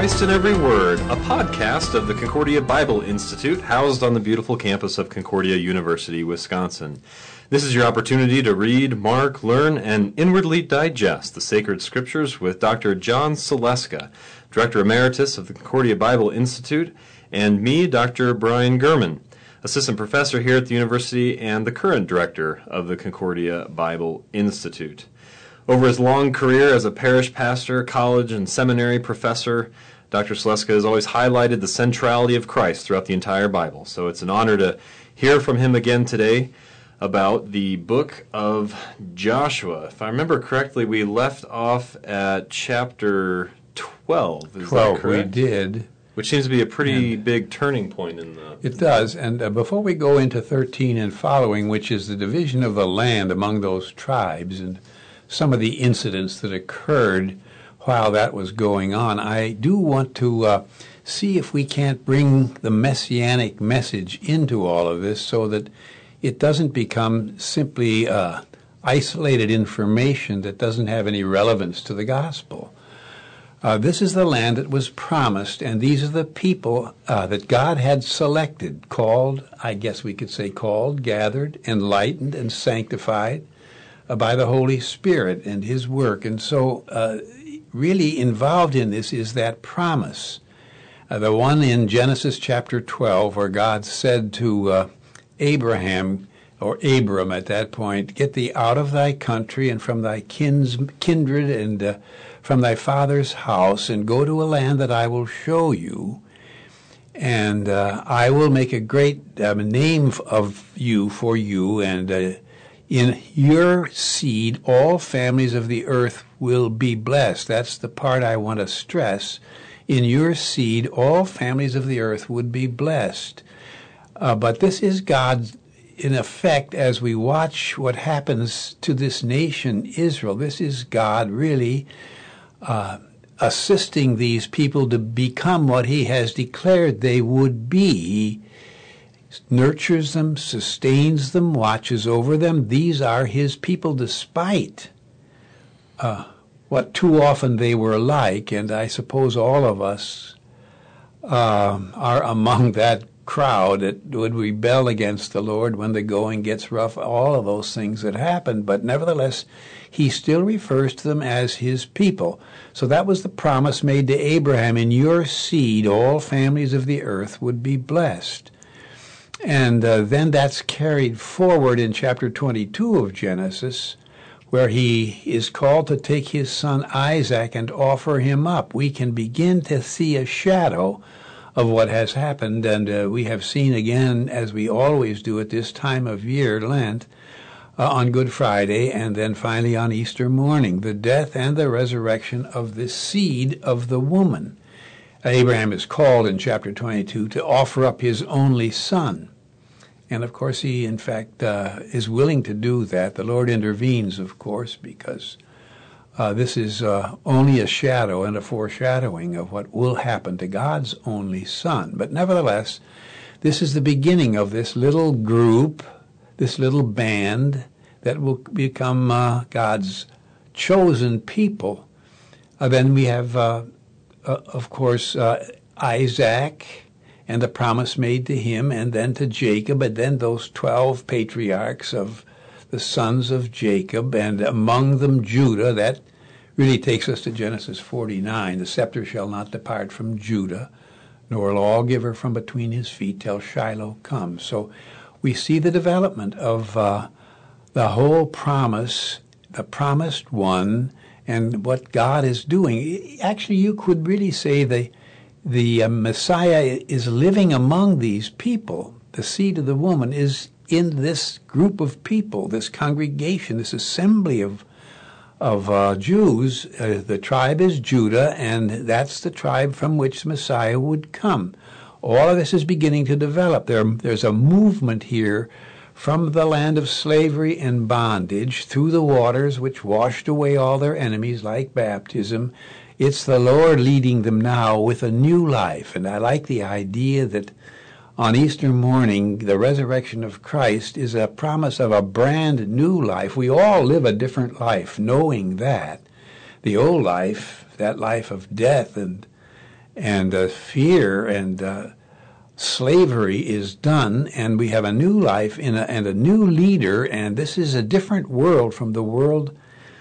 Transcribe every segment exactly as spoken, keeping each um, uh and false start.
Christ in Every Word, a podcast of the Concordia Bible Institute housed on the beautiful campus of Concordia University, Wisconsin. This is your opportunity to read, mark, learn, and inwardly digest the sacred scriptures with Doctor John Saleska, Director Emeritus of the Concordia Bible Institute, and me, Doctor Brian Gurman, Assistant Professor here at the University and the current Director of the Concordia Bible Institute. Over his long career as a parish pastor, college, and seminary professor, Doctor Saleska has always highlighted the centrality of Christ throughout the entire Bible. So it's an honor to hear from him again today about the book of Joshua. If I remember correctly, we left off at chapter twelve. Is twelve, that correct? We did. Which seems to be a pretty and big turning point in the... It does. And uh, before we go into thirteen and following, which is the division of the land among those tribes and some of the incidents that occurred while that was going on, I do want to uh, see if we can't bring the messianic message into all of this so that it doesn't become simply uh, isolated information that doesn't have any relevance to the gospel. Uh, this is the land that was promised, and these are the people uh, that God had selected, called, I guess we could say called, gathered, enlightened, and sanctified uh, by the Holy Spirit and His work. And so uh, really involved in this is that promise, uh, the one in Genesis chapter twelve, where God said to uh, Abraham, or Abram at that point, "Get thee out of thy country and from thy kins, kindred and uh, from thy father's house, and go to a land that I will show you, and uh, I will make a great um, name of you for you, and uh, in your seed all families of the earth will be blessed." That's the part I want to stress. In your seed all families of the earth would be blessed. Uh, but this is God's, in effect, as we watch what happens to this nation, Israel, this is God really uh, assisting these people to become what He has declared they would be. He nurtures them, sustains them, watches over them. These are His people despite uh, what too often they were like, and I suppose all of us uh, are among that crowd that would rebel against the Lord when the going gets rough, all of those things that happen. But nevertheless, He still refers to them as His people. So that was the promise made to Abraham: in your seed all families of the earth would be blessed. And uh, then that's carried forward in chapter twenty-two of Genesis, where he is called to take his son Isaac and offer him up. We can begin to see a shadow of what has happened, and uh, we have seen again, as we always do at this time of year, Lent, uh, on Good Friday, and then finally on Easter morning, the death and the resurrection of the seed of the woman. Abraham is called in chapter twenty-two to offer up his only son. And of course he, in fact, uh, is willing to do that. The Lord intervenes, of course, because Uh, this is uh, only a shadow and a foreshadowing of what will happen to God's only Son. But nevertheless, this is the beginning of this little group, this little band that will become uh, God's chosen people. Uh, then we have, uh, uh, of course, uh, Isaac and the promise made to him, and then to Jacob, and then those twelve patriarchs of the sons of Jacob, and among them Judah. That really takes us to Genesis forty-nine. The scepter shall not depart from Judah, nor a lawgiver from between his feet till Shiloh comes. So we see the development of uh, the whole promise, the promised one, and what God is doing. Actually, you could really say the, the uh, Messiah is living among these people. The seed of the woman is in this group of people, this congregation, this assembly of of uh, Jews. Uh, the tribe is Judah, and that's the tribe from which the Messiah would come. All of this is beginning to develop. There, there's a movement here from the land of slavery and bondage through the waters which washed away all their enemies like baptism. It's the Lord leading them now with a new life, and I like the idea that on Easter morning, the resurrection of Christ is a promise of a brand new life. We all live a different life, knowing that. The old life, that life of death and and uh, fear and uh, slavery is done, and we have a new life in a, and a new leader, and this is a different world from the world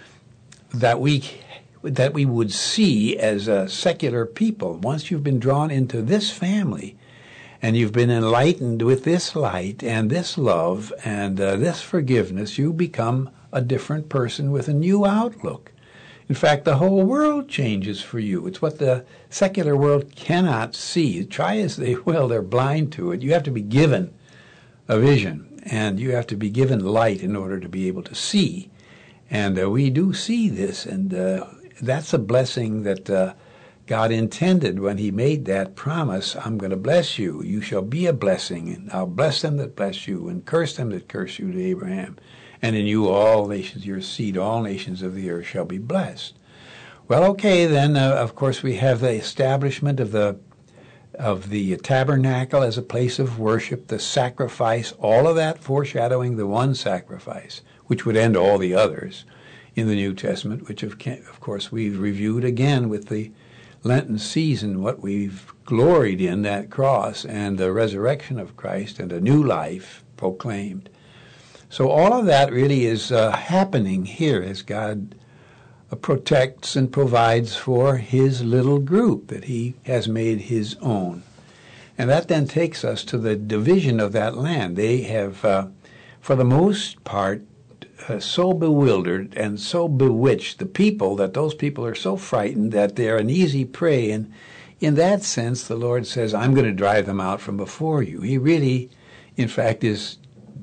that we that we would see as a secular people. Once you've been drawn into this family, and you've been enlightened with this light and this love and uh, this forgiveness, you become a different person with a new outlook. In fact, the whole world changes for you. It's what the secular world cannot see. Try as they will, they're blind to it. You have to be given a vision, and you have to be given light in order to be able to see. And uh, we do see this, and uh, that's a blessing that uh, God intended when he made that promise. I'm going to bless you. You shall be a blessing, and I'll bless them that bless you, and curse them that curse you, to Abraham. And in you all nations, your seed, all nations of the earth shall be blessed. Well, okay, then, uh, of course, we have the establishment of the of the tabernacle as a place of worship, the sacrifice, all of that foreshadowing the one sacrifice, which would end all the others in the New Testament, which, of, of course, we've reviewed again with the Lenten season, what we've gloried in, that cross and the resurrection of Christ and a new life proclaimed. So all of that really is uh, happening here as God uh, protects and provides for his little group that he has made his own. And that then takes us to the division of that land. They have, uh, for the most part, uh, so bewildered and so bewitched the people that those people are so frightened that they're an easy prey. And in that sense, the Lord says, I'm going to drive them out from before you. He really, in fact, is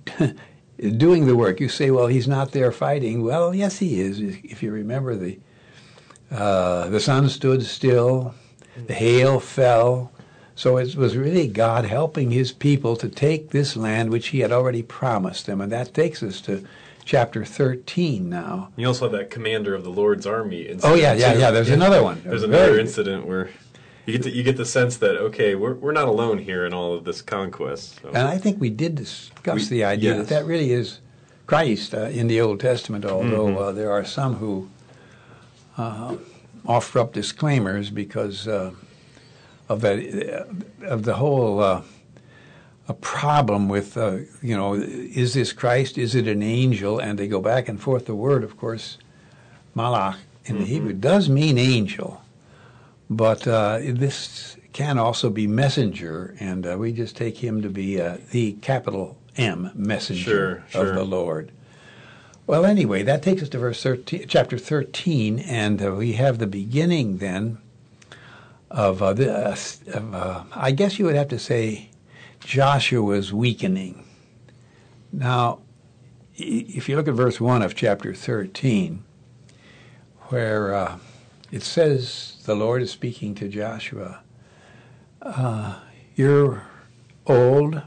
doing the work. You say, well, he's not there fighting. Well, yes, he is. If you remember, the uh, the sun stood still, the hail fell. So it was really God helping his people to take this land which he had already promised them. And that takes us to chapter thirteen now. You also have that commander of the Lord's army incident. Oh, yeah, yeah, yeah. There's yeah. another one. There's another Very... incident where You get, to, you get the sense that, okay, we're we're not alone here in all of this conquest. So. And I think we did discuss we, the idea yes. that that really is Christ uh, in the Old Testament, although mm-hmm. uh, there are some who uh, offer up disclaimers because uh, of that, uh, of the whole uh, a problem with, uh, you know, is this Christ? Is it an angel? And they go back and forth. The word, of course, malach in mm-hmm. the Hebrew does mean angel. But uh, this can also be messenger, and uh, we just take him to be uh, the capital M, messenger sure, sure. of the Lord. Well, anyway, that takes us to verse thirteen, chapter thirteen, and uh, we have the beginning then of, uh, the, uh, of uh, I guess you would have to say, Joshua's weakening. Now, if you look at verse one of chapter thirteen, where uh, it says, the Lord is speaking to Joshua, uh, you're old,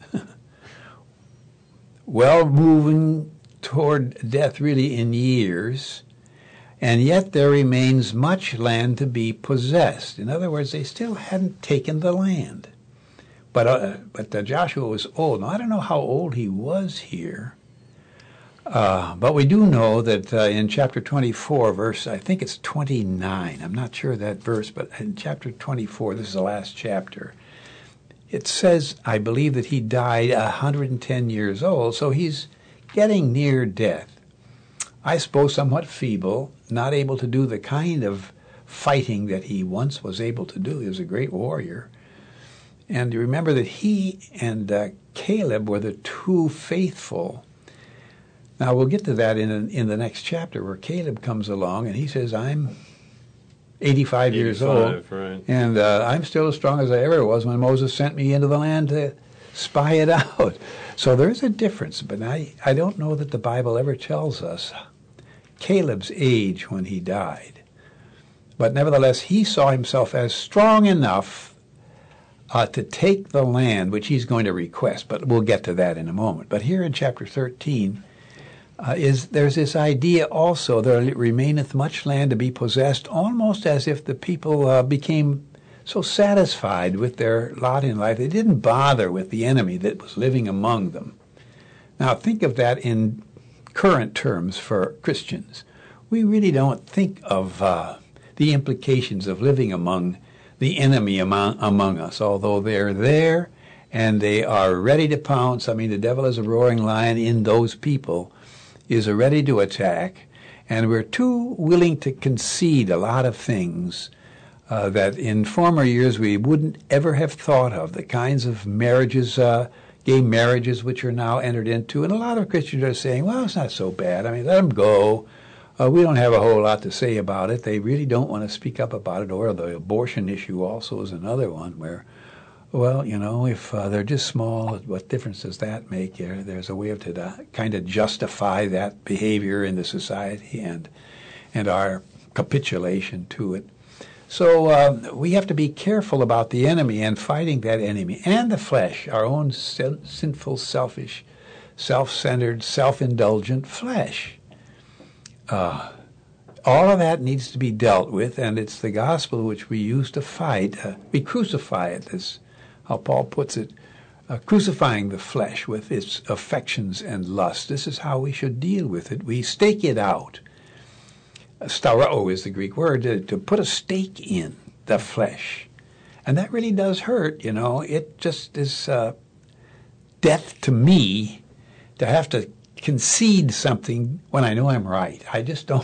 well moving toward death really in years, and yet there remains much land to be possessed. In other words, they still hadn't taken the land. But uh, but uh, Joshua was old. Now, I don't know how old he was here, uh, but we do know that uh, in chapter twenty-four, verse, I think it's twenty-nine. I'm not sure of that verse, but in chapter twenty-four, this is the last chapter, it says, I believe, that he died one hundred ten years old, so he's getting near death. I suppose somewhat feeble, not able to do the kind of fighting that he once was able to do. He was a great warrior. And you remember that he and uh, Caleb were the two faithful. Now, we'll get to that in in the next chapter, where Caleb comes along and he says, I'm eighty-five, eighty-five years old, right. and uh, I'm still as strong as I ever was when Moses sent me into the land to spy it out. So there's a difference, but I, I don't know that the Bible ever tells us Caleb's age when he died. But nevertheless, he saw himself as strong enough Uh, to take the land which he's going to request, but we'll get to that in a moment. But here in chapter thirteen, uh, is there's this idea also, there remaineth much land to be possessed, almost as if the people uh, became so satisfied with their lot in life, they didn't bother with the enemy that was living among them. Now think of that in current terms for Christians. We really don't think of uh, the implications of living among the enemy among, among us, although they're there and they are ready to pounce. I mean, the devil is a roaring lion in those people, is ready to attack, and we're too willing to concede a lot of things uh, that in former years we wouldn't ever have thought of, the kinds of marriages, uh, gay marriages which are now entered into, and a lot of Christians are saying, well, it's not so bad. I mean, let them go. Uh, we don't have a whole lot to say about it. They really don't want to speak up about it. Or the abortion issue also is another one where, well, you know, if uh, they're just small, what difference does that make? There, there's a way of to uh, kind of justify that behavior in the society and and our capitulation to it. So um, we have to be careful about the enemy and fighting that enemy and the flesh, our own sin- sinful, selfish, self-centered, self-indulgent flesh. Uh, all of that needs to be dealt with, and it's the gospel which we use to fight. Uh, we crucify it, as how Paul puts it, uh, crucifying the flesh with its affections and lusts. This is how we should deal with it. We stake it out. Starao is the Greek word, to, to put a stake in the flesh. And that really does hurt, you know. It just is uh, death to me to have to concede something when I know I'm right. I just don't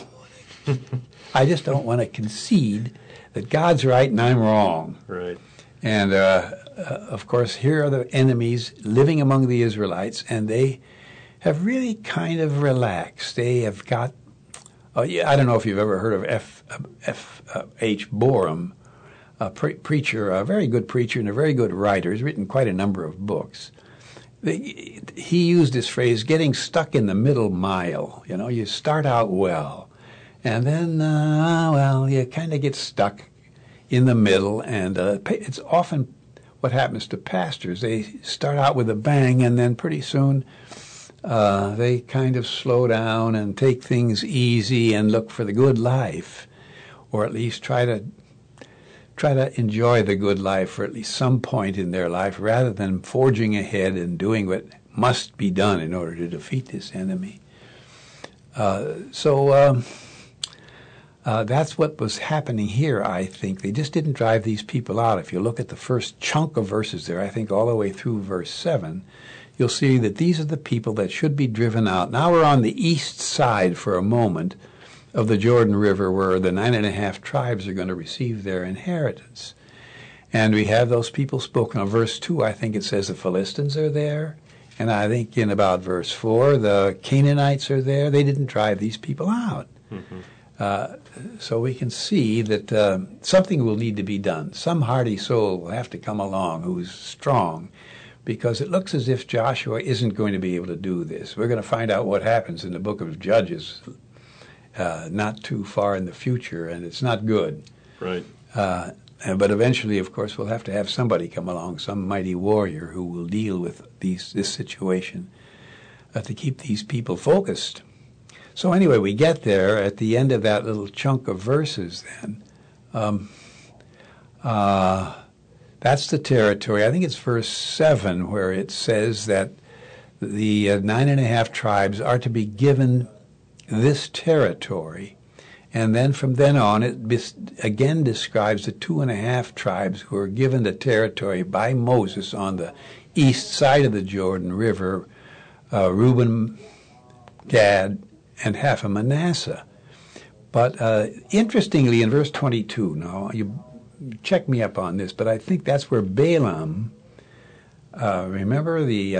I just don't want to concede that God's right and I'm wrong. Right. And, uh, uh, of course, here are the enemies living among the Israelites, and they have really kind of relaxed. They have got Uh, yeah, I don't know if you've ever heard of F. F. Uh, H. Borum, a pre- preacher, a very good preacher and a very good writer. He's written quite a number of books. They, he used this phrase, getting stuck in the middle mile. You know, you start out well, and then, uh, well, you kind of get stuck in the middle, and uh, it's often what happens to pastors. They start out with a bang, and then pretty soon Uh, they kind of slow down and take things easy and look for the good life, or at least try to try to enjoy the good life for at least some point in their life, rather than forging ahead and doing what must be done in order to defeat this enemy. Uh, so um, uh, that's what was happening here, I think. They just didn't drive these people out. If you look at the first chunk of verses there, I think all the way through verse seven, you'll see that these are the people that should be driven out. Now we're on the east side for a moment of the Jordan River, where the nine and a half tribes are going to receive their inheritance. And we have those people spoken of. Verse two, I think it says the Philistines are there. And I think in about verse four, the Canaanites are there. They didn't drive these people out. Mm-hmm. Uh, so we can see that uh, something will need to be done. Some hardy soul will have to come along who's strong, because it looks as if Joshua isn't going to be able to do this. We're going to find out what happens in the book of Judges uh, not too far in the future, and it's not good. Right. Uh, but eventually, of course, we'll have to have somebody come along, some mighty warrior who will deal with these this situation uh, to keep these people focused. So anyway, we get there at the end of that little chunk of verses then. Um, uh, That's the territory. I think it's verse seven where it says that the uh, nine and a half tribes are to be given this territory. And then from then on, it bis- again describes the two and a half tribes who are given the territory by Moses on the east side of the Jordan River, uh, Reuben, Gad, and half of Manasseh. But uh, interestingly, in verse twenty-two, now you check me up on this, but I think that's where Balaam, uh, remember the uh,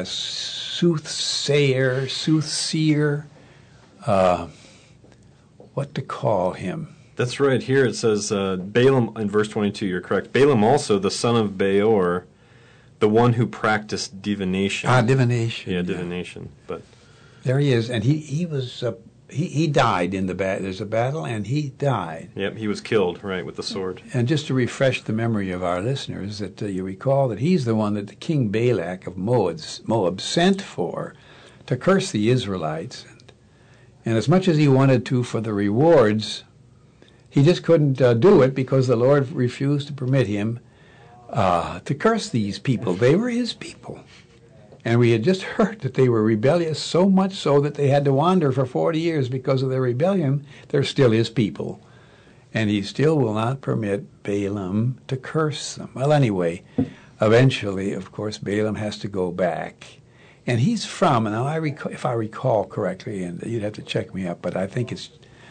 soothsayer, soothseer, uh, what to call him? That's right. Here it says, uh, Balaam, in verse twenty-two, you're correct. Balaam also, the son of Beor, the one who practiced divination. Ah, divination. Yeah, divination. Yeah. But there he is, and he, he was... Uh, He he died in the battle. There's a battle, and he died. Yep, he was killed, right, with the sword. And just to refresh the memory of our listeners, that uh, you recall that he's the one that the king Balak of Moab, Moab sent for to curse the Israelites. And, and as much as he wanted to for the rewards, he just couldn't uh, do it because the Lord refused to permit him uh, to curse these people. They were his people. And we had just heard that they were rebellious, so much so that they had to wander for forty years because of their rebellion. They're still his people. And he still will not permit Balaam to curse them. Well, anyway, eventually, of course, Balaam has to go back. And he's from, now I recall, if I recall correctly, and you'd have to check me up, but I think it's,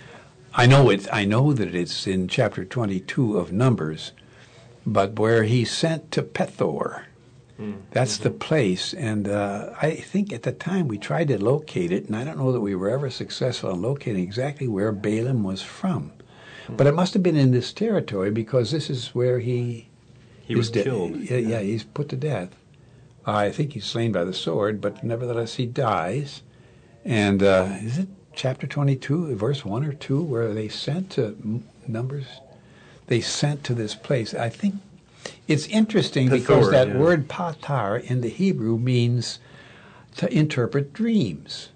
I know it, I know that it's in chapter twenty-two of Numbers, but where he's sent to Pethor. Mm-hmm. That's the place. And uh, I think at the time we tried to locate it, and I don't know that we were ever successful in locating exactly where Balaam was from. Mm-hmm. But it must have been in this territory, because this is where he... He was de- killed. Yeah, yeah, he's put to death. I think he's slain by the sword, but nevertheless he dies. And uh, is it chapter twenty-two, verse one or two, where they sent to Numbers? They sent to this place. I think it's interesting The because Thor, that yeah. word patar in the Hebrew means to interpret dreams.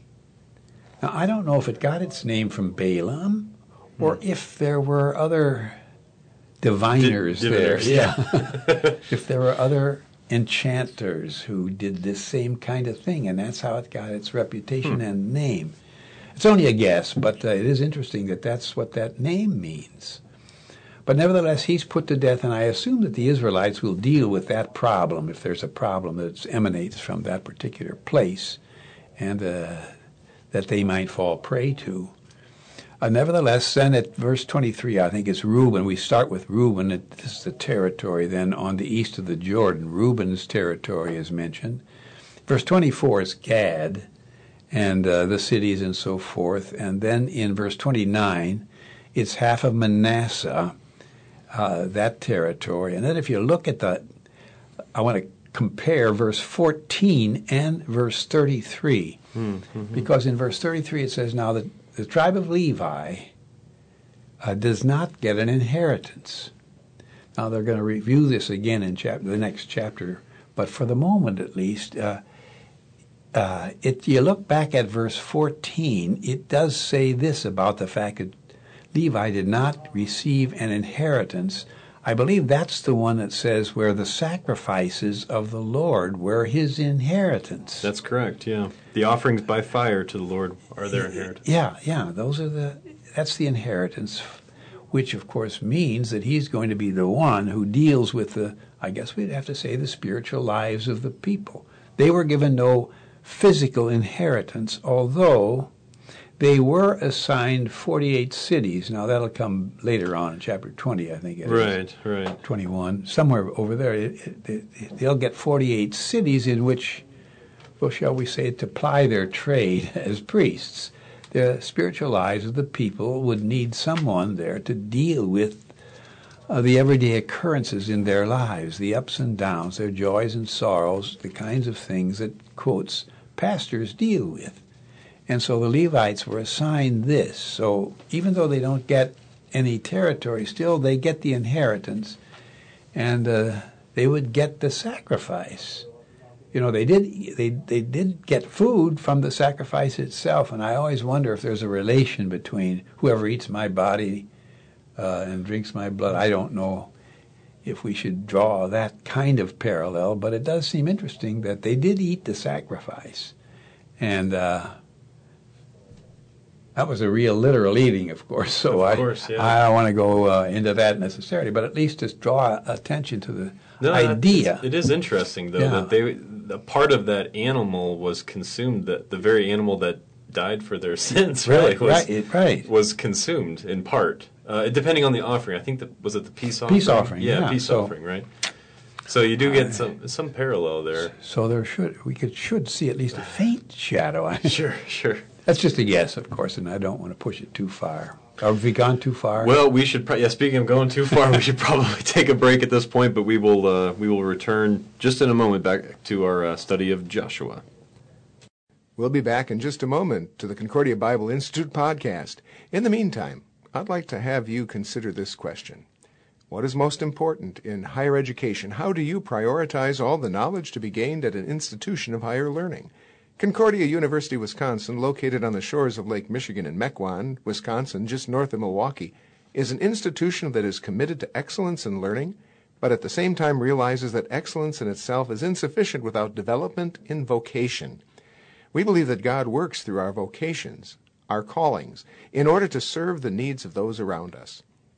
Now, I don't know if it got its name from Balaam or mm. if there were other diviners Di- there. diviners. Yeah. If there were other enchanters who did this same kind of thing, and that's how it got its reputation hmm. and name. It's only a guess, but uh, it is interesting that that's what that name means. But nevertheless, he's put to death, and I assume that the Israelites will deal with that problem if there's a problem that emanates from that particular place, and uh, that they might fall prey to. Uh, nevertheless, then at verse twenty-three, I think it's Reuben. We start with Reuben. It, this is the territory then on the east of the Jordan. Reuben's territory is mentioned. Verse twenty-four is Gad and uh, the cities and so forth. And then in verse twenty-nine, it's half of Manasseh, uh, that territory. And then if you look at the, I want to compare verse fourteen and verse thirty-three. Mm-hmm. Because in verse thirty-three it says, now that the tribe of Levi uh, does not get an inheritance. Now they're going to review this again in chapter, the next chapter, but for the moment at least, uh, uh, if you look back at verse fourteen, it does say this about the fact that Levi did not receive an inheritance. I believe that's the one that says where the sacrifices of the Lord were his inheritance. That's correct, yeah. The offerings by fire to the Lord are their inheritance. Yeah, yeah, those are the, that's the inheritance, which of course means that he's going to be the one who deals with the, I guess we'd have to say, the spiritual lives of the people. They were given no physical inheritance, although they were assigned forty-eight cities. Now, that'll come later on in chapter twenty, I think it right, is. Right, right. twenty-one. Somewhere over there, it, it, it, they'll get forty-eight cities in which, well, shall we say, to ply their trade as priests. The spiritual lives of the people would need someone there to deal with uh, the everyday occurrences in their lives, the ups and downs, their joys and sorrows, the kinds of things that, quotes, pastors deal with. And so the Levites were assigned this. So even though they don't get any territory, still they get the inheritance, and uh, they would get the sacrifice. You know, they did they they did get food from the sacrifice itself, and I always wonder if there's a relation between whoever eats my body uh, and drinks my blood. I don't know if we should draw that kind of parallel, but it does seem interesting that they did eat the sacrifice, and uh, that was a real literal eating, of course. So of course, I, yeah. I don't want to go uh, into that necessarily, but at least just draw attention to the no, idea. It is interesting, though, Yeah. that they a part of that animal was consumed. That the very animal that died for their sins, really, Right, was right, right. was consumed in part, uh, depending on the offering. I think that was it the peace offering. Peace offering, yeah. peace So- offering, right? So you do get some some parallel there. So there should we could should see at least a faint shadow. Sure, sure. That's just a guess, of course, and I don't want to push it too far. Have we gone too far? Well, we should. Pro- yeah, speaking of going too far, we should probably take a break at this point. But we will. Uh, we will return just in a moment back to our uh, study of Joshua. We'll be back in just a moment to the Concordia Bible Institute podcast. In the meantime, I'd like to have you consider this question. What is most important in higher education? How do you prioritize all the knowledge to be gained at an institution of higher learning? Concordia University, Wisconsin, located on the shores of Lake Michigan in Mequon, Wisconsin, just north of Milwaukee, is an institution that is committed to excellence in learning, but at the same time realizes that excellence in itself is insufficient without development in vocation. We believe that God works through our vocations, our callings, in order to serve the needs of those around us.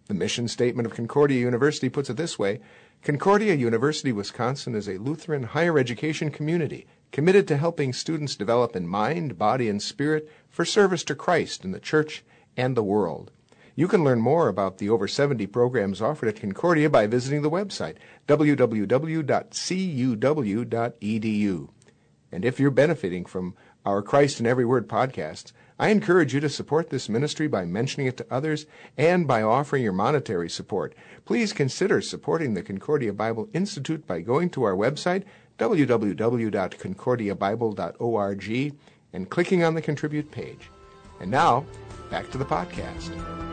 The mission statement of Concordia University puts it this way: Concordia University, Wisconsin is a Lutheran higher education community committed to helping students develop in mind, body, and spirit for service to Christ in the church and the world. You can learn more about the over seventy programs offered at Concordia by visiting the website w w w dot c u w dot e d u. And if you're benefiting from our Christ in Every Word podcasts, I encourage you to support this ministry by mentioning it to others and by offering your monetary support. Please consider supporting the Concordia Bible Institute by going to our website, w w w dot concordia bible dot org, and clicking on the Contribute page. And now, back to the podcast.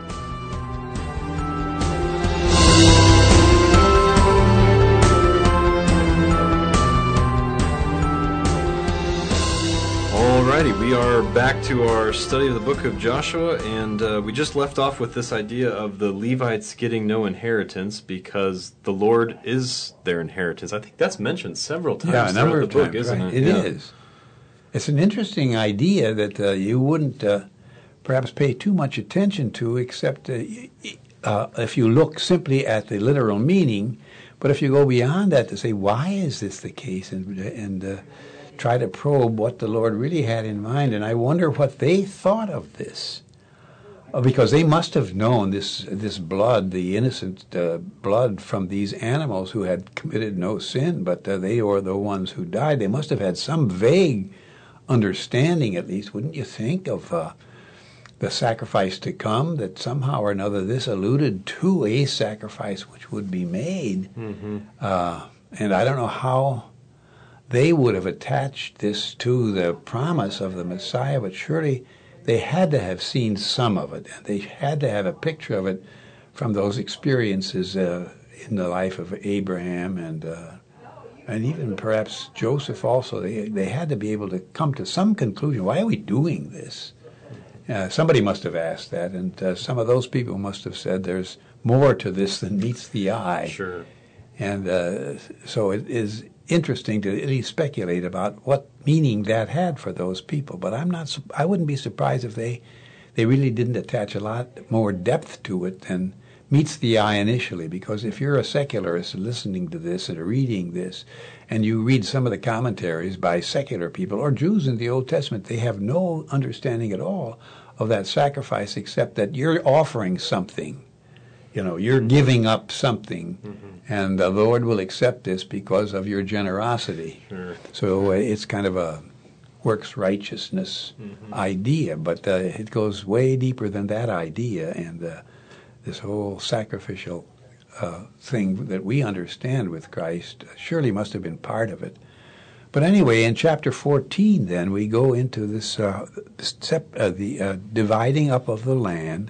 Alrighty, we are back to our study of the book of Joshua, and uh, we just left off with this idea of the Levites getting no inheritance because the Lord is their inheritance. I think that's mentioned several times yeah, a number throughout of the book, times, isn't right? it? It yeah. is. It's an interesting idea that uh, you wouldn't uh, perhaps pay too much attention to, except uh, uh, if you look simply at the literal meaning. But if you go beyond that to say, why is this the case, and and uh, try to probe what the Lord really had in mind, and I wonder what they thought of this, uh, because they must have known this this blood, the innocent uh, blood from these animals who had committed no sin, but uh, they were the ones who died. They must have had some vague understanding, at least, wouldn't you think, of uh, the sacrifice to come, that somehow or another this alluded to a sacrifice which would be made. Mm-hmm. Uh, and I don't know how they would have attached this to the promise of the Messiah, but surely they had to have seen some of it. They had to have a picture of it from those experiences uh, in the life of Abraham and uh, and even perhaps Joseph also. They, they had to be able to come to some conclusion. Why are we doing this? Uh, somebody must have asked that, and uh, some of those people must have said there's more to this than meets the eye. Sure. And uh, so it is interesting to really speculate about what meaning that had for those people. But I'm not. I wouldn't be surprised if they they really didn't attach a lot more depth to it than meets the eye initially. Because if you're a secularist listening to this and reading this, and you read some of the commentaries by secular people or Jews in the Old Testament, they have no understanding at all of that sacrifice except that you're offering something. You know, you're giving up something, mm-hmm. and the Lord will accept this because of your generosity. Sure. So uh, it's kind of a works righteousness mm-hmm. idea, but uh, it goes way deeper than that idea, and uh, this whole sacrificial uh, thing that we understand with Christ surely must have been part of it. But anyway, in chapter fourteen, then, we go into this uh, step, uh, the uh, dividing up of the land.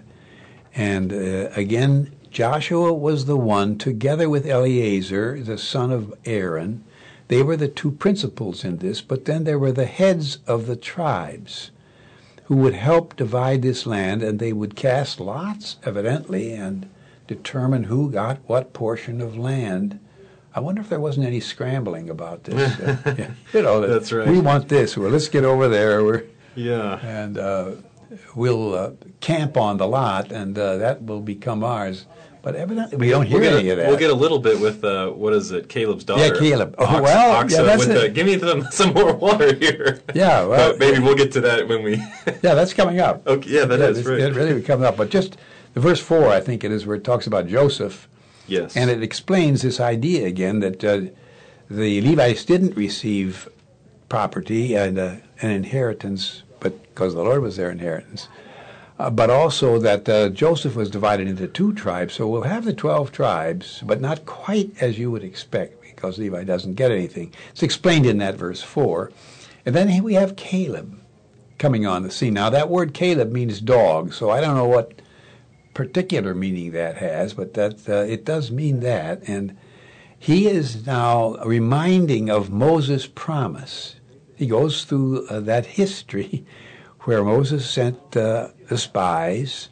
And uh, again, Joshua was the one, together with Eleazar, the son of Aaron. They were the two principals in this, but then there were the heads of the tribes who would help divide this land, and they would cast lots, evidently, and determine who got what portion of land. I wonder if there wasn't any scrambling about this. uh, yeah, you know, that That's right. We want this. Well, let's get over there. We're, Yeah. and uh, we'll uh, camp on the lot, and uh, that will become ours. But evidently, we don't hear we'll any a, of that. We'll get a little bit with, uh, what is it, Caleb's daughter. Yeah, Caleb. Oh, Ox, well, Oxa yeah, that's with it. the, give me them some more water here. Yeah, well, But maybe we'll get to that when we... yeah, that's coming up. Okay, yeah, that yeah, is it's, right. It really coming up. But just the verse four, I think it is, where it talks about Joseph. Yes. And it explains this idea again that uh, the Levites didn't receive property and uh, an inheritance, but because the Lord was their inheritance. Uh, but also that uh, Joseph was divided into two tribes. So we'll have the twelve tribes, but not quite as you would expect, because Levi doesn't get anything. It's explained in that verse four. And then here we have Caleb coming on the scene. Now, that word Caleb means dog, so I don't know what particular meaning that has, but that uh, it does mean that. And he is now reminding of Moses' promise. He goes through uh, that history where Moses sent uh, the spies,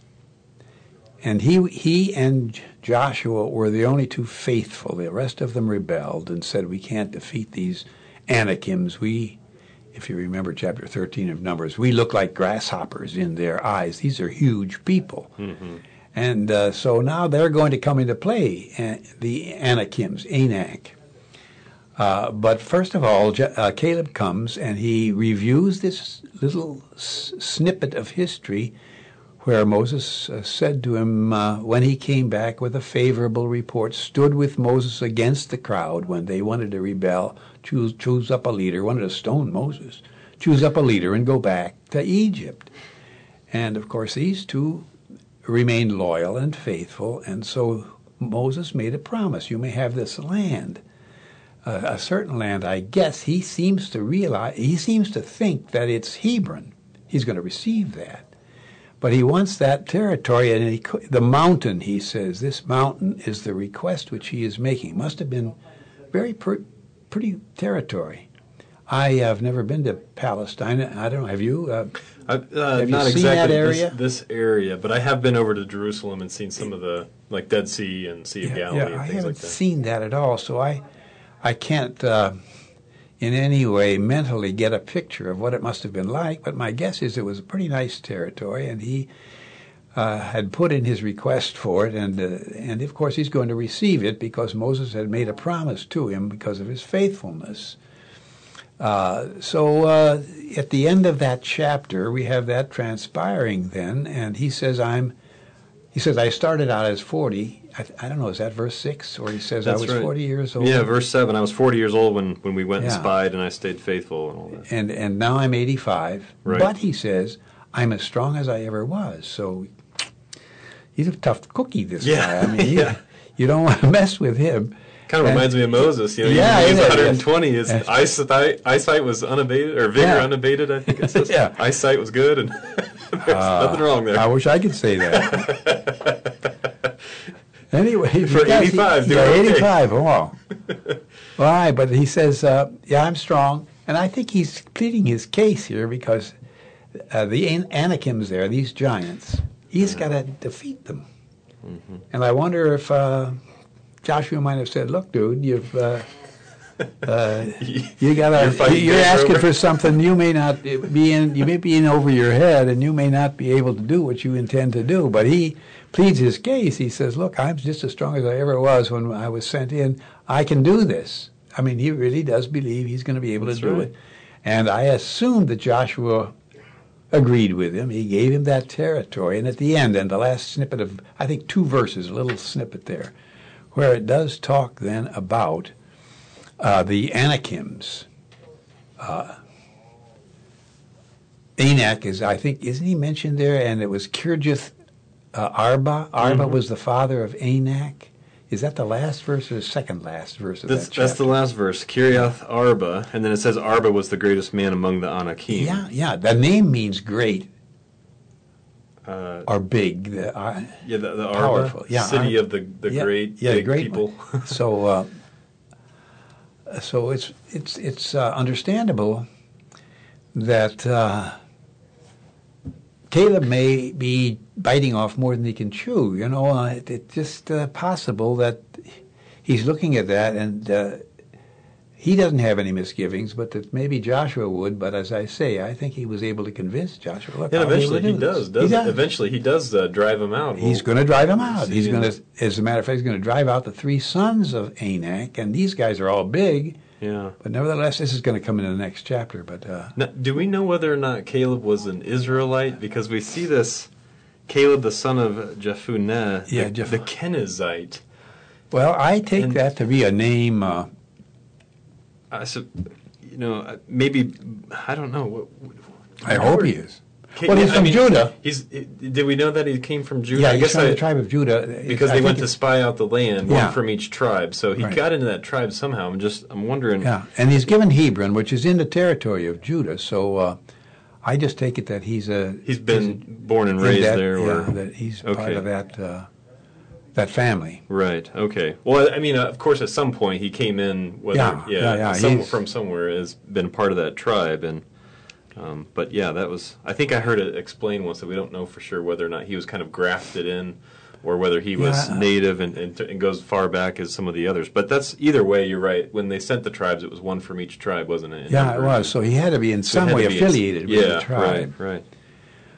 and he he and Joshua were the only two faithful. The rest of them rebelled and said, we can't defeat these Anakims. We, if you remember chapter thirteen of Numbers, we look like grasshoppers in their eyes. These are huge people. Mm-hmm. And uh, so now they're going to come into play, uh, the Anakims, Anak. Uh, but first of all, J- uh, Caleb comes and he reviews this little s- snippet of history where Moses uh, said to him uh, when he came back with a favorable report, stood with Moses against the crowd when they wanted to rebel, choose, choose up a leader, wanted to stone Moses, choose up a leader and go back to Egypt. And, of course, these two remained loyal and faithful, and so Moses made a promise. You may have this land, uh, a certain land, I guess. He seems to realize, he seems to think that it's Hebron. He's going to receive that. But he wants that territory, and he, the mountain, he says, this mountain is the request which he is making. Must have been very per, pretty territory. I have never been to Palestine. I don't know. Have you? Uh, I, uh, have you not seen exactly that area? This, this area, but I have been over to Jerusalem and seen some of the, like Dead Sea and Sea of yeah, Galilee yeah, and I things haven't like that. seen that at all, so I, I can't uh, in any way mentally get a picture of what it must have been like, but my guess is it was a pretty nice territory, and he uh, had put in his request for it, and, uh, and of course he's going to receive it because Moses had made a promise to him because of his faithfulness. Uh, so uh, at the end of that chapter, we have that transpiring then, and he says, I'm, he says, I started out as forty. I, I don't know, is that verse six? Or he says, That's I was right. forty years old? Yeah, verse seven. I was forty years old when, when we went Yeah. and spied, and I stayed faithful and all that. And, and now I'm eighty-five. Right. But he says, I'm as strong as I ever was. So he's a tough cookie, this Yeah, guy. I mean, he, yeah. you don't want to mess with him. Kind of And- reminds me of Moses. You know, Yeah, even when he was it is. one hundred twenty. His Yes. eyesight, eyesight was unabated, or vigor Yeah. unabated, I think it says. Yeah. Eyesight was good, and there's Uh, nothing wrong there. I wish I could say that. Anyway, For because he- eighty-five, yeah, doing okay. eighty-five. Oh, all right. But he says, uh, "Yeah, I'm strong," and I think he's pleading his case here because uh, the An- Anakims there, these giants, he's got to defeat them. Mm-hmm. And I wonder if uh, Joshua might have said, "Look, dude, you've." Uh, uh, you gotta. You're fighting You're guys asking over? for something you may not be in. You may be in over your head, and you may not be able to do what you intend to do. But he pleads his case. He says, "Look, I'm just as strong as I ever was when I was sent in. I can do this." I mean, he really does believe he's going to be able That's to do right. it. And I assumed that Joshua agreed with him. He gave him that territory. And at the end, and the last snippet of, I think, two verses, a little snippet there, where it does talk then about uh, the Anakims. Uh, Anak is, I think, isn't he mentioned there? And it was Kirjath uh, Arba. Arba Mhm. was the father of Anak. Is that the last verse or the second last verse of That's, that chapter? that's the last verse, Kiriath Arba, and then it says Arba was the greatest man among the Anakim. Yeah, yeah. The name means great Uh, or big. The, uh, yeah, the, the Arba, Powerful, yeah, city Ar- of the, the yeah, great yeah, big great people. one. so, uh, so it's it's it's uh, understandable that uh, Caleb may be biting off more than he can chew. You know, uh, it, it's just uh, possible that he's looking at that and uh, he doesn't have any misgivings, but that maybe Joshua would. But as I say, I think he was able to convince Joshua. Look, And I'll be able eventually to he do does. this. does, He does. Eventually he does uh, drive him out. He's We'll- going to drive them out. see He's in going the- to, as a matter of fact, he's going to drive out the three sons of Anak, and these guys are all big. Yeah. But nevertheless, this is going to come in the next chapter. But uh, Now, do we know whether or not Caleb was an Israelite? Because we see this Caleb, the son of Jephunneh, Yeah, the, Jeph- the Kenizzite. well, I take And- that to be a name. Uh, I sup- you know, maybe I don't know. What, I hope he is. Ca- Well, he's I from mean, Judah. He's. Did we know that he came from Judah? Yeah, I he's guess from I, the tribe of Judah. because I they think went to it's- spy out the land, Yeah. one from each tribe. So he Right. got into that tribe somehow. I'm just. I'm wondering. Yeah, and he's given Hebron, which is in the territory of Judah. So uh, I just take it that he's a He's been born and in raised that- there. Yeah, Or, that he's part Okay. of that uh, that family. right. Okay. Well, I mean, uh, of course, at some point he came in. Whether, Yeah, yeah, yeah, some- he's- from somewhere has been part of that tribe, and. Um, but yeah, that was. I think I heard it explained once that we don't know for sure whether or not he was kind of grafted in, or whether he was Yeah. native and, and, and goes far back as some of the others. But that's either way. You're right. When they sent the tribes, it was one from each tribe, wasn't it? in Yeah, it numbers? was. So he had to be in So it some had way to be- affiliated with yeah, the tribe. right, right.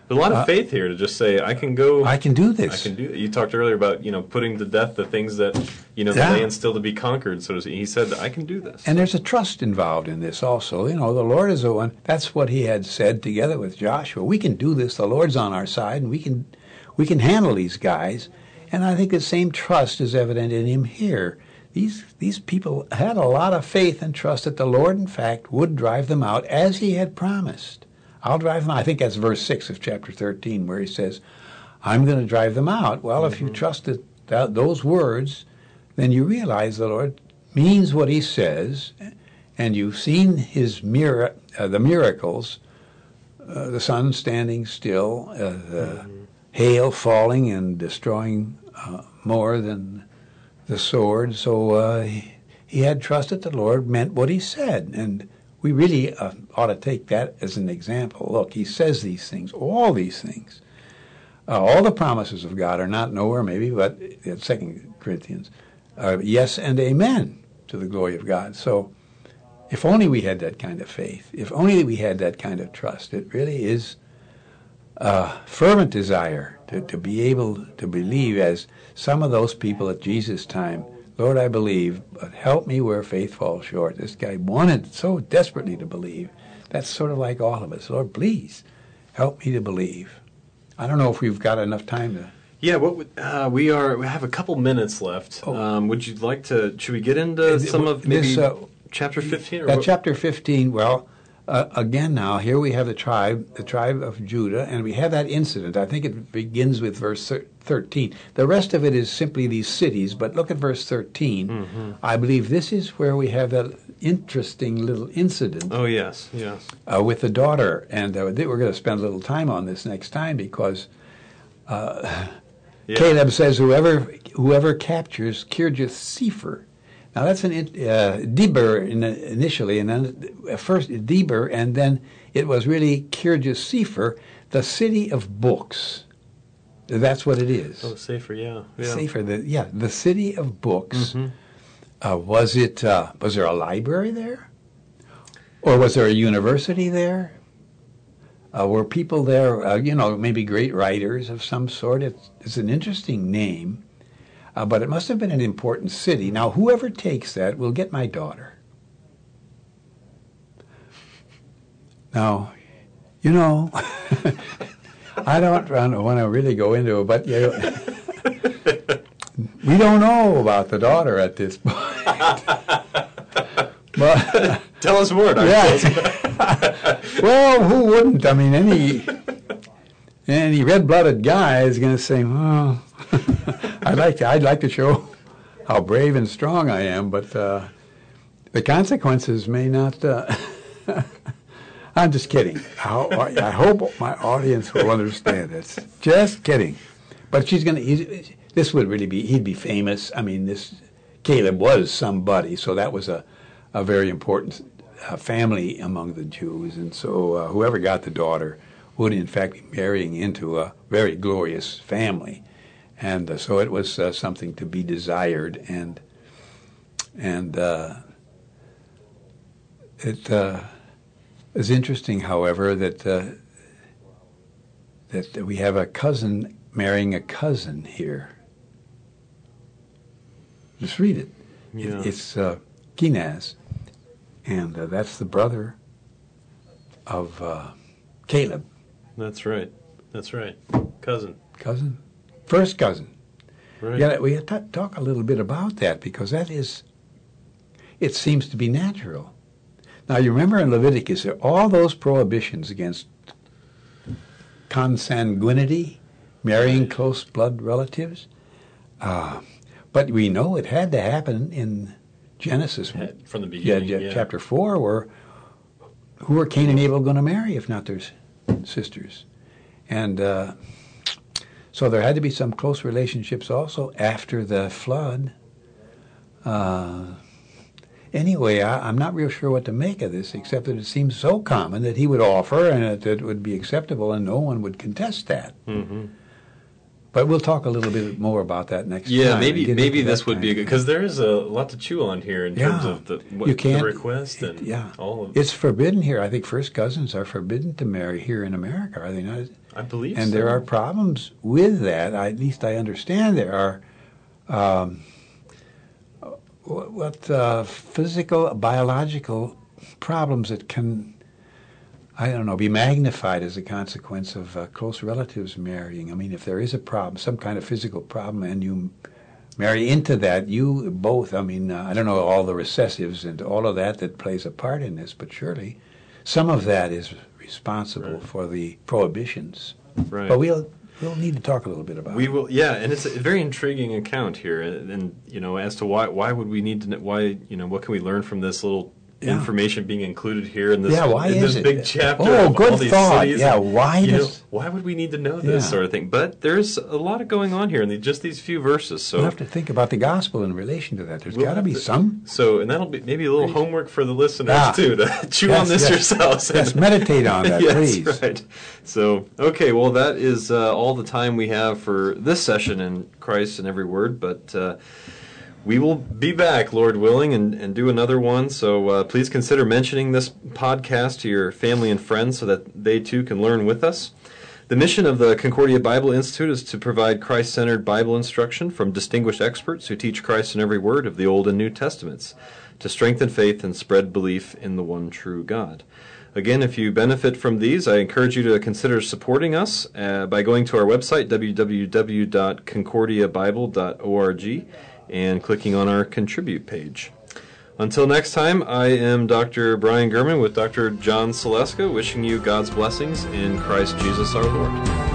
There's a lot of Uh, faith here to just say, I can go. I can do I this. can do it. You talked earlier about, you know, putting to death the things that, you know, Yeah. the land still to be conquered, so to speak. He said, I can do this. And there's a trust involved in this also. You know, the Lord is the one. That's what he had said together with Joshua. We can do this. The Lord's on our side, and we can we can handle these guys. And I think the same trust is evident in him here. These these people had a lot of faith and trust that the Lord, in fact, would drive them out as he had promised. I'll drive them out. I think that's verse six of chapter thirteen, where he says, I'm going to drive them out. Well, mm-hmm. if you trusted that, those words, then you realize the Lord means what he says, and you've seen his mir- uh, the miracles, uh, the sun standing still, uh, the mm-hmm. hail falling and destroying uh, more than the sword. So uh, he, he had trusted the Lord meant what he said, and we really uh, ought to take that as an example. Look, he says these things, all these things. Uh, all the promises of God are not nowhere, maybe, but in Second Corinthians, uh, yes and amen to the glory of God. So if only we had that kind of faith, if only we had that kind of trust, it really is a fervent desire to, to be able to believe, as some of those people at Jesus' time, Lord, I believe, but help me where faith falls short. This guy wanted so desperately to believe. That's sort of like all of us. Lord, please help me to believe. I don't know if we've got enough time to... Yeah, what would, uh, we are. We have a couple minutes left. Oh. Um, would you like to? Should we get into some of maybe this, uh, chapter fifteen? Or uh, what? Chapter fifteen. Well, uh, again, now here we have the tribe, the tribe of Judah, and we have that incident. I think it begins with verse thirteen. The rest of it is simply these cities. But look at verse thirteen. Mm-hmm. I believe this is where we have that interesting little incident. Oh yes, yes. Uh, with the daughter, and uh, we're going to spend a little time on this next time because. Uh, Yeah. Caleb says, whoever whoever captures Kirjath Sepher. Now that's an uh, Deber in, initially, and then uh, first Deber, and then it was really Kirjath Sepher, the city of books. That's what it is. Oh, Sefer, yeah, yeah. Sefer, the, yeah, the city of books. Mm-hmm. Uh, was it? Uh, was there a library there, or was there a university there? Uh, were people there, uh, you know, maybe great writers of some sort? It's, it's an interesting name, uh, but it must have been an important city. Now, whoever takes that will get my daughter. Now, you know, I don't want to really go into it, but you know, we don't know about the daughter at this point. But tell us more, Doctor Yeah. Well, who wouldn't? I mean, any any red-blooded guy is going to say, "Oh, I'd like to. I'd like to show how brave and strong I am," but uh, the consequences may not. Uh, I'm just kidding. I, I hope my audience will understand this. Just kidding. But she's going to. This would really be. He'd be famous. I mean, this Caleb was somebody, so that was a. a very important uh, family among the Jews, and so uh, whoever got the daughter would in fact be marrying into a very glorious family, and uh, so it was uh, something to be desired, and and uh, it uh, is interesting, however, that uh, that we have a cousin marrying a cousin here. Just read it. Yeah. it it's uh, Kenaz. And uh, that's the brother of uh, Caleb. That's right. That's right. Cousin. Cousin. First cousin. Right. Yeah, we have to talk a little bit about that because that is, it seems to be natural. Now, you remember in Leviticus, there are all those prohibitions against consanguinity, marrying Right. close blood relatives. Uh, but we know it had to happen in Genesis, from the beginning, yeah, yeah. chapter four, where who are Cain and Abel going to marry if not their sisters? And uh, so there had to be some close relationships also after the flood. Uh, anyway, I, I'm not real sure what to make of this, except that it seems so common that he would offer and that it would be acceptable and no one would contest that. Mm-hmm. But we'll talk a little bit more about that next Yeah, time. maybe Get maybe into this that would kind be of good thing. because there is a lot to chew on here in Yeah. terms of the what, You can't- the request and it- yeah. all of. It's forbidden here. I think first cousins are forbidden to marry here in America, are they not? I believe, And so. there are problems with that. I, at least I understand there are. Um, what what, uh, physical, biological problems that can, I don't know, be magnified as a consequence of uh, close relatives marrying. I mean, if there is a problem, some kind of physical problem, and you marry into that, you both, I mean, uh, I don't know all the recessives and all of that that plays a part in this, but surely some of that is responsible Right. for the prohibitions. Right. But we'll we'll need to talk a little bit about We it. will, yeah, and it's a very intriguing account here, and, and you know, as to why why would we need to know, why you know what can we learn from this little Yeah. information being included here in this Yeah, why in is this it? big chapter Oh, of good all these thought. cities? Yeah, and, why you know, does- why would we need to know this Yeah. sort of thing? But there's a lot of going on here in the, just these few verses. So We'll have to think about the gospel in relation to that. There's We'll got to have be to- some. So, and that'll be maybe a little homework for the listeners Ah. too to chew Yes, on this yes. yourselves. Yes, meditate on that, yes, please. right. So, okay, well, that is uh, all the time we have for this session in Christ in Every Word, but uh, we will be back, Lord willing, and, and do another one. So uh, please consider mentioning this podcast to your family and friends so that they too can learn with us. The mission of the Concordia Bible Institute is to provide Christ-centered Bible instruction from distinguished experts who teach Christ in every word of the Old and New Testaments, to strengthen faith and spread belief in the one true God. Again, if you benefit from these, I encourage you to consider supporting us uh, by going to our website, w w w dot concordia bible dot org, and clicking on our Contribute page. Until next time, I am Doctor Brian Gurman with Doctor John Seleska, wishing you God's blessings in Christ Jesus our Lord.